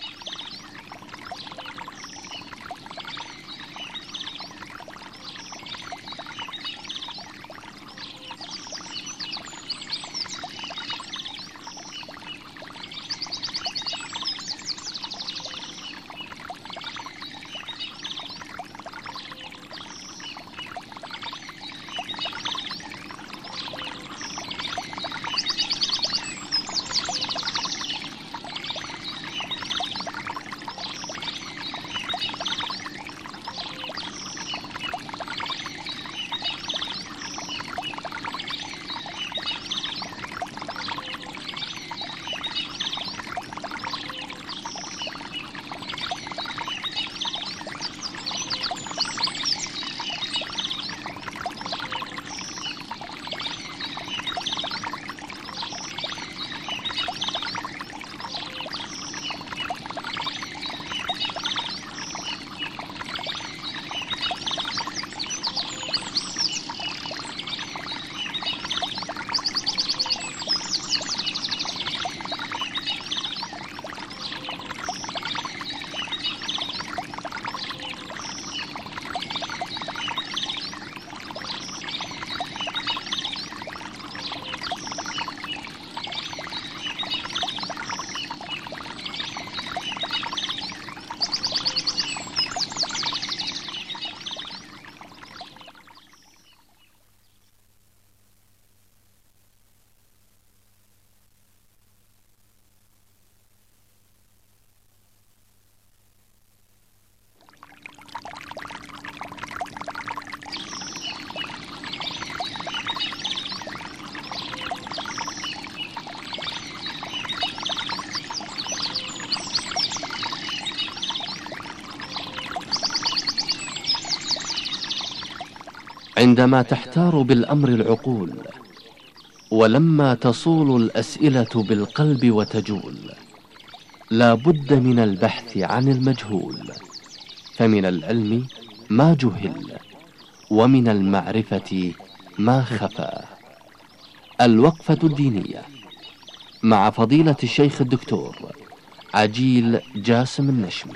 عندما تحتار بالأمر العقول، ولما تصول الأسئلة بالقلب وتجول، لا بد من البحث عن المجهول، فمن العلم ما جهل ومن المعرفة ما خفى. الوقفة الدينية مع فضيلة الشيخ الدكتور عجيل جاسم النشمي.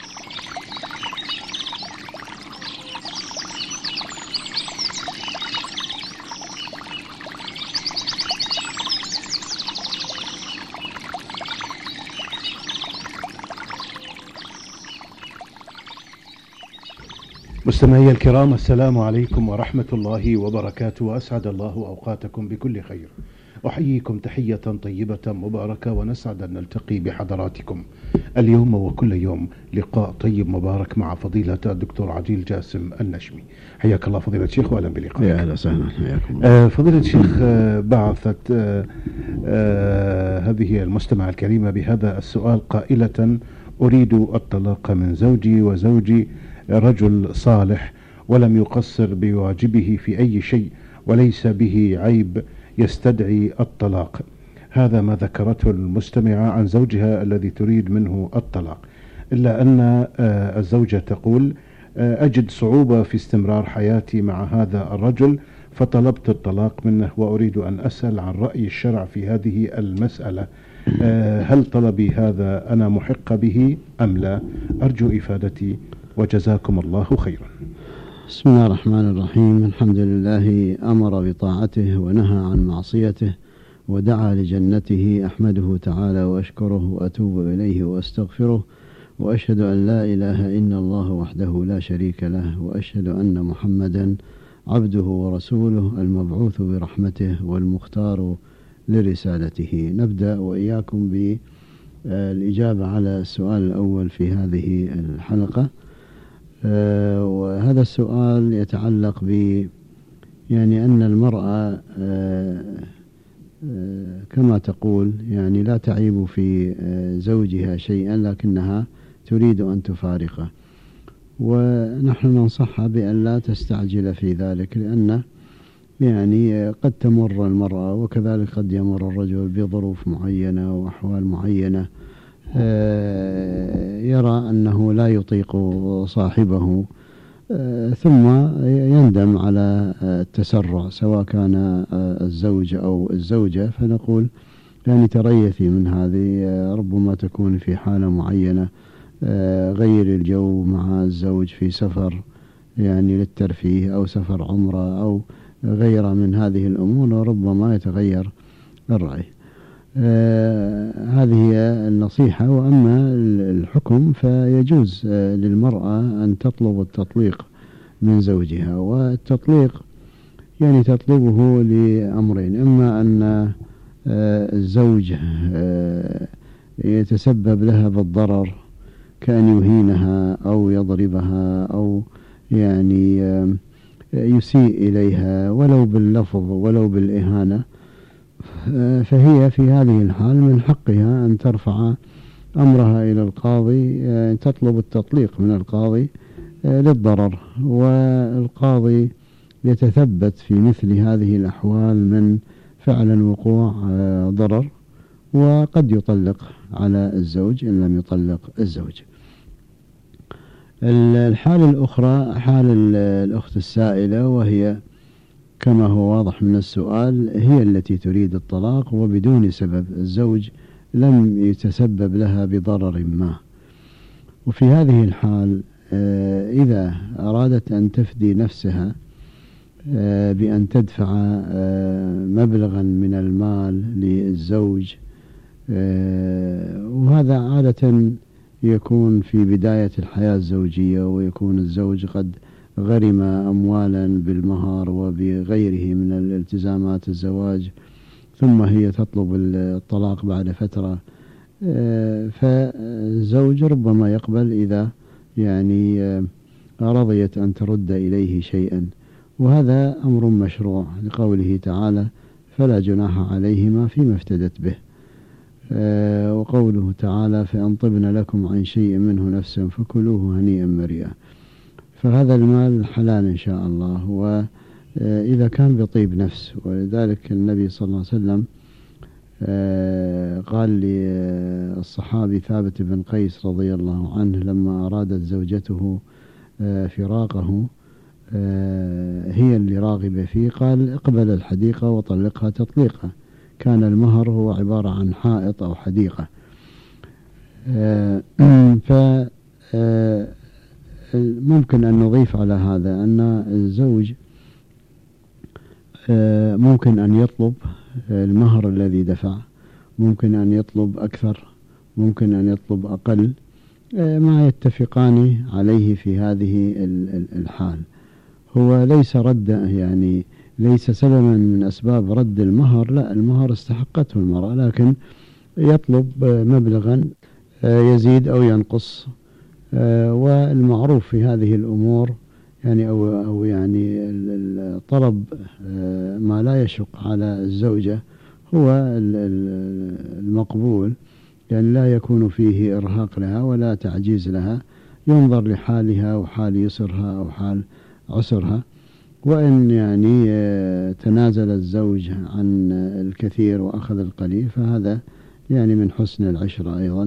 مستمعي الكرام، السلام عليكم ورحمة الله وبركاته، وأسعد الله أوقاتكم بكل خير. أحييكم تحية طيبة مباركة، ونسعد أن نلتقي بحضراتكم اليوم وكل يوم لقاء طيب مبارك مع فضيلة الدكتور عجيل جاسم النشمي. حياك الله فضيلة الشيخ، وأهلا بلقائك. يا أهلا وسهلا، حياكم الله. فضيلة الشيخ، بعثت هذه المستمعة الكريمة بهذا السؤال قائلة: أريد الطلاق من زوجي، وزوجي رجل صالح ولم يقصر بواجبه في أي شيء وليس به عيب يستدعي الطلاق، هذا ما ذكرته المستمعة عن زوجها الذي تريد منه الطلاق، إلا أن الزوجة تقول: أجد صعوبة في استمرار حياتي مع هذا الرجل، فطلبت الطلاق منه، وأريد أن أسأل عن رأي الشرع في هذه المسألة. هل طلبي هذا أنا محق به أم لا؟ أرجو إفادتي وجزاكم الله خيرا. بسم الله الرحمن الرحيم. الحمد لله أمر بطاعته ونهى عن معصيته ودعا لجنته. أحمده تعالى وأشكره وأتوب إليه وأستغفره، وأشهد أن لا إله إلا الله وحده لا شريك له، وأشهد أن محمدا عبده ورسوله المبعوث برحمته والمختار لرسالته. نبدأ وإياكم بالإجابة على السؤال الأول في هذه الحلقة. وهذا السؤال يتعلق يعني أن المرأة كما تقول يعني لا تعيب في زوجها شيئا، لكنها تريد أن تفارقه، ونحن ننصحها بأن لا تستعجل في ذلك، لأن يعني قد تمر المرأة وكذلك قد يمر الرجل بظروف معينة وأحوال معينة يرى أنه لا يطيق صاحبه، ثم يندم على التسرع سواء كان الزوج أو الزوجة. فنقول يعني تريثي من هذه، ربما تكون في حالة معينة، غير الجو مع الزوج في سفر يعني للترفيه أو سفر عمرة أو غير من هذه الأمور، وربما يتغير الرأي. هذه هي النصيحة. وأما الحكم فيجوز للمرأة أن تطلب التطليق من زوجها، والتطليق يعني تطلبه لأمرين: إما أن الزوج يتسبب لها بالضرر كأن يهينها أو يضربها أو يعني يسيء إليها ولو باللفظ ولو بالإهانة، فهي في هذه الحال من حقها أن ترفع أمرها إلى القاضي، تطلب التطليق من القاضي للضرر، والقاضي يتثبت في مثل هذه الأحوال من فعلا وقوع ضرر، وقد يطلق على الزوج إن لم يطلق الزوج. الحالة الأخرى حال الأخت السائلة، وهي كما هو واضح من السؤال هي التي تريد الطلاق وبدون سبب، الزوج لم يتسبب لها بضرر ما. وفي هذه الحال إذا أرادت أن تفدي نفسها بأن تدفع مبلغا من المال للزوج، وهذا عادة يكون في بداية الحياة الزوجية، ويكون الزوج قد غرم أموالا بالمهر وبغيره من الالتزامات الزواج، ثم هي تطلب الطلاق بعد فترة، فالزوج ربما يقبل إذا يعني رضيت أن ترد إليه شيئا، وهذا أمر مشروع لقوله تعالى: فلا جناح عليهما فيما افتدت به. وقوله تعالى: فإن طبن لكم عن شيء منه نفسا فكلوه هنيئا مريئا. فهذا المال حلال إن شاء الله، وإذا كان بطيب نفس. ولذلك النبي صلى الله عليه وسلم قال للصحابي ثابت بن قيس رضي الله عنه لما أرادت زوجته فراقه هي اللي راغبة فيه، قال: اقبل الحديقة وطلقها تطليقا. كان المهر هو عبارة عن حائط أو حديقة. ممكن أن نضيف على هذا أن الزوج ممكن أن يطلب المهر الذي دفع، ممكن أن يطلب أكثر، ممكن أن يطلب أقل، ما يتفقان عليه في هذه الحال. هو ليس رد يعني ليس سببا من أسباب رد المهر، لا، المهر استحقته المرأة، لكن يطلب مبلغا يزيد أو ينقص. والمعروف في هذه الأمور يعني أو يعني الطلب ما لا يشق على الزوجة هو المقبول، يعني لا يكون فيه إرهاق لها ولا تعجيز لها، ينظر لحالها وحال يسرها أو حال عسرها. وإن يعني تنازل الزوج عن الكثير وأخذ القليل فهذا يعني من حسن العشرة أيضا.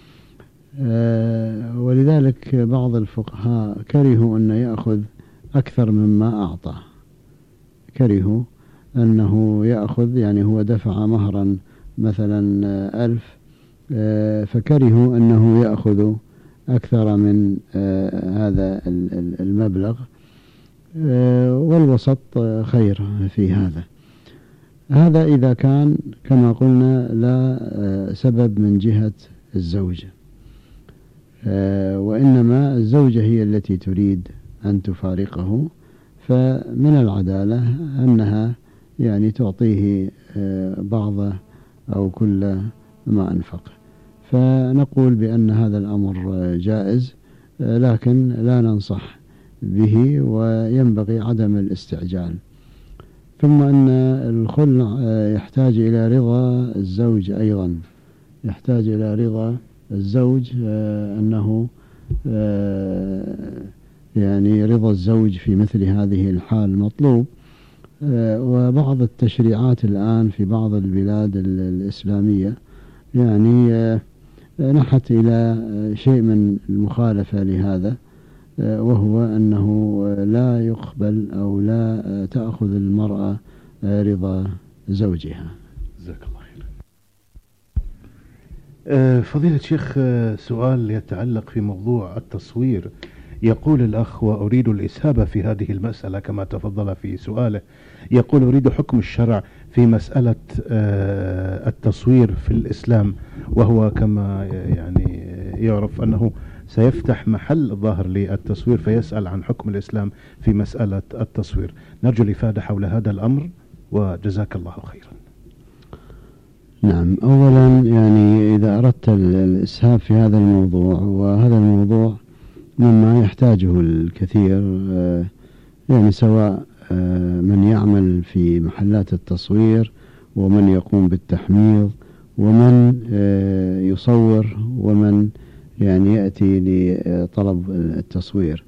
ولذلك بعض الفقهاء كرهوا أن يأخذ أكثر مما أعطى، كرهوا أنه يأخذ، يعني هو دفع مهرا مثلا 1000 فكرهوا أنه يأخذ أكثر من هذا المبلغ، والوسط خير في هذا. هذا إذا كان كما قلنا لا سبب من جهة الزوجة، وإنما الزوجة هي التي تريد أن تفارقه، فمن العدالة أنها يعني تعطيه بعض أو كل ما أنفق. فنقول بأن هذا الأمر جائز، لكن لا ننصح به وينبغي عدم الاستعجال. ثم أن الخلع يحتاج إلى رضا الزوج أيضا، يحتاج إلى رضا الزوج، أنه يعني رضا الزوج في مثل هذه الحال مطلوب. وبعض التشريعات الآن في بعض البلاد الإسلامية يعني نحت إلى شيء من المخالفة لهذا، وهو أنه لا يقبل أو لا تأخذ المرأة رضا زوجها. جزاك الله خير. فضيلة الشيخ، سؤال يتعلق في موضوع التصوير. يقول الأخ: وأريد الإسهاب في هذه المسألة كما تفضل في سؤاله. يقول: أريد حكم الشرع في مسألة التصوير في الإسلام، وهو كما يعني يعرف أنه سيفتح محل ظاهر للتصوير، فيسأل عن حكم الإسلام في مسألة التصوير. نرجو الإفادة حول هذا الأمر، وجزاك الله خيرا. نعم، أولا يعني إذا أردت الإسهاب في هذا الموضوع، وهذا الموضوع مما يحتاجه الكثير، يعني سواء من يعمل في محلات التصوير، ومن يقوم بالتحميض، ومن يصور، ومن يعني يأتي لطلب التصوير.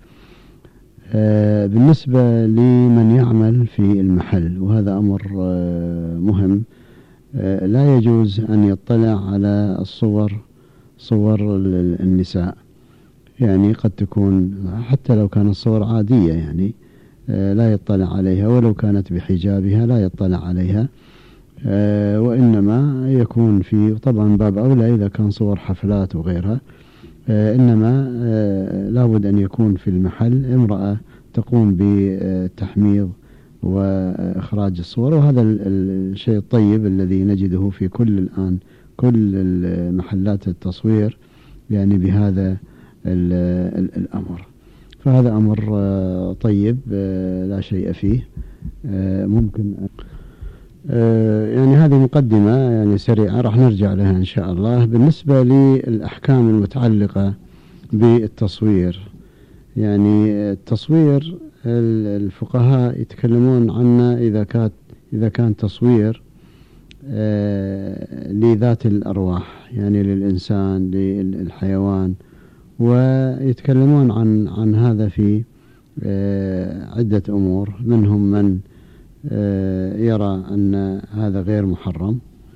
بالنسبة لمن يعمل في المحل، وهذا أمر مهم، لا يجوز أن يطلع على صور النساء. يعني قد تكون حتى لو كانت صور عادية يعني لا يطلع عليها، ولو كانت بحجابها لا يطلع عليها، وإنما يكون في طبعا باب أولى إذا كان صور حفلات وغيرها، إنما لابد أن يكون في المحل امرأة تقوم بالتحميض وإخراج الصور. وهذا الشيء الطيب الذي نجده في كل محلات التصوير يعني بهذا الأمر. فهذا أمر طيب لا شيء فيه. ممكن يعني هذه مقدمة يعني سريعة، راح نرجع لها إن شاء الله. بالنسبة للأحكام المتعلقة بالتصوير، يعني التصوير الفقهاء يتكلمون عنه إذا كان تصوير لذات الأرواح، يعني للإنسان للحيوان، ويتكلمون عن هذا في عدة أمور. منهم من يرى أن هذا غير محرم،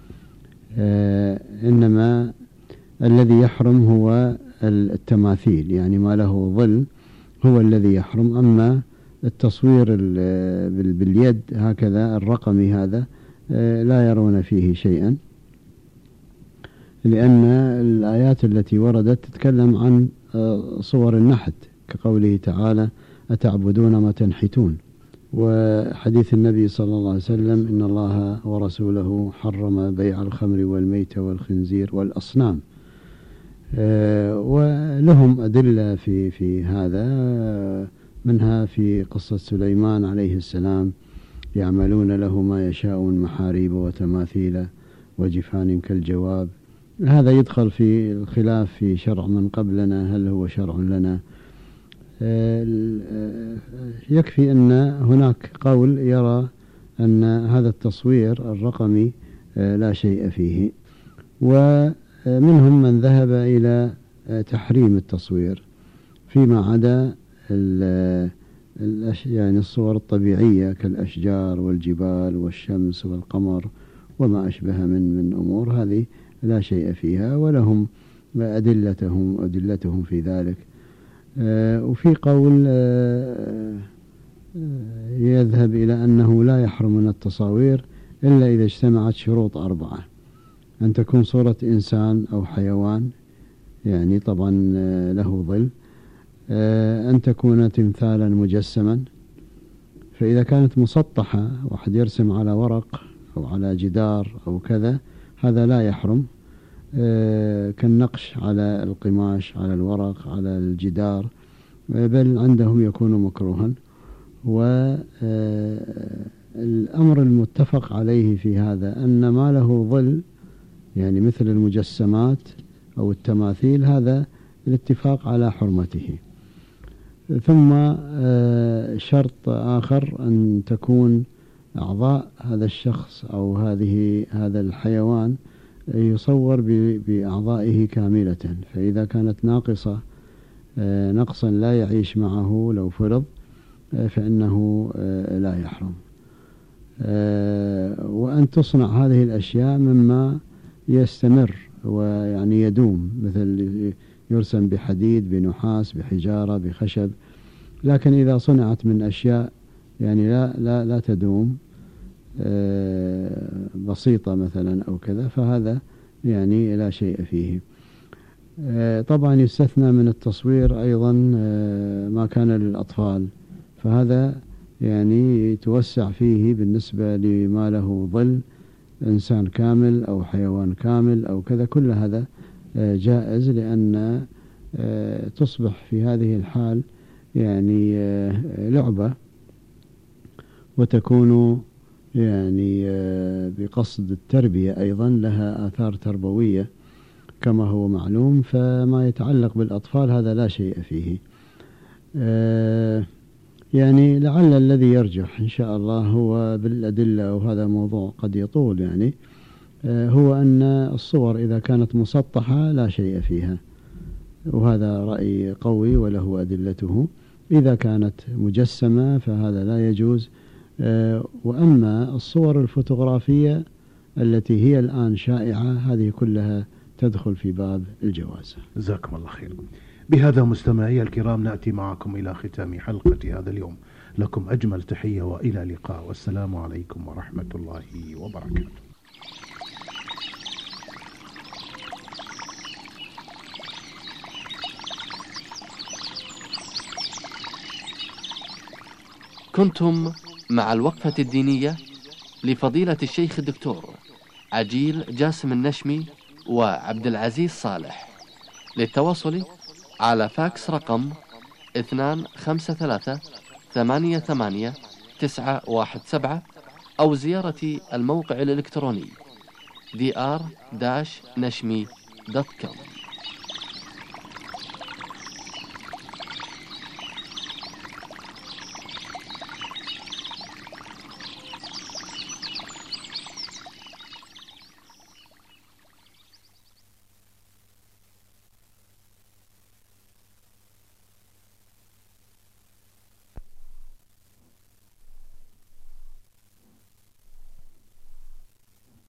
إنما الذي يحرم هو التماثيل، يعني ما له ظل هو الذي يحرم. أما التصوير باليد هكذا الرقمي هذا لا يرون فيه شيئا، لأن الآيات التي وردت تتكلم عن صور النحت، كقوله تعالى: أتعبدون ما تنحتون، وحديث النبي صلى الله عليه وسلم: إن الله ورسوله حرم بيع الخمر والميت والخنزير والأصنام. ولهم أدلة في هذا، منها في قصة سليمان عليه السلام: يعملون له ما يشاء من محاريب وتماثيل وجفان كالجواب. هذا يدخل في الخلاف في شرع من قبلنا، هل هو شرع لنا؟ يكفي أن هناك قول يرى أن هذا التصوير الرقمي لا شيء فيه، ومنهم من ذهب إلى تحريم التصوير فيما عدا يعني الصور الطبيعية كالأشجار والجبال والشمس والقمر وما أشبه من أمور، هذه لا شيء فيها، ولهم أدلتهم في ذلك. وفي قول يذهب إلى أنه لا يحرم من التصاوير إلا إذا اجتمعت شروط 4: أن تكون صورة إنسان أو حيوان، يعني طبعا له ظل، أن تكون تمثالا مجسما، فإذا كانت مسطحة واحد يرسم على ورق أو على جدار أو كذا هذا لا يحرم، كالنقش على القماش، على الورق، على الجدار، بل عندهم يكون مكروها. والأمر المتفق عليه في هذا أن ما له ظل، يعني مثل المجسمات أو التماثيل، هذا الاتفاق على حرمته. ثم شرط آخر أن تكون أعضاء هذا الشخص أو هذا الحيوان يصور بأعضائه كاملة، فإذا كانت ناقصة نقصا لا يعيش معه لو فرض فإنه لا يحرم. وأن تصنع هذه الأشياء مما يستمر ويعني يدوم، مثل يرسم بحديد، بنحاس، بحجارة، بخشب، لكن إذا صنعت من أشياء يعني لا تدوم، بسيطة مثلا أو كذا، فهذا يعني لا شيء فيه. طبعا يستثنى من التصوير أيضا ما كان للأطفال، فهذا يعني يتوسع فيه بالنسبة لما له ظل، إنسان كامل أو حيوان كامل أو كذا، كل هذا جائز، لأن تصبح في هذه الحال يعني لعبة، وتكون يعني بقصد التربية أيضا، لها آثار تربوية كما هو معلوم، فما يتعلق بالأطفال هذا لا شيء فيه. يعني لعل الذي يرجح إن شاء الله هو بالأدلة، وهذا موضوع قد يطول يعني، هو أن الصور إذا كانت مسطحة لا شيء فيها، وهذا رأي قوي وله أدلته. إذا كانت مجسمة فهذا لا يجوز. وأما الصور الفوتوغرافية التي هي الآن شائعة، هذه كلها تدخل في باب الجواز. جزاكم الله خير. بهذا مستمعي الكرام نأتي معكم إلى ختام حلقة هذا اليوم، لكم أجمل تحية وإلى اللقاء، والسلام عليكم ورحمة الله وبركاته. كنتم مع الوقفة الدينية لفضيلة الشيخ الدكتور عجيل جاسم النشمي وعبد العزيز صالح. للتواصل على فاكس رقم 253888917 أو زيارة الموقع الإلكتروني dr-nashmi.com.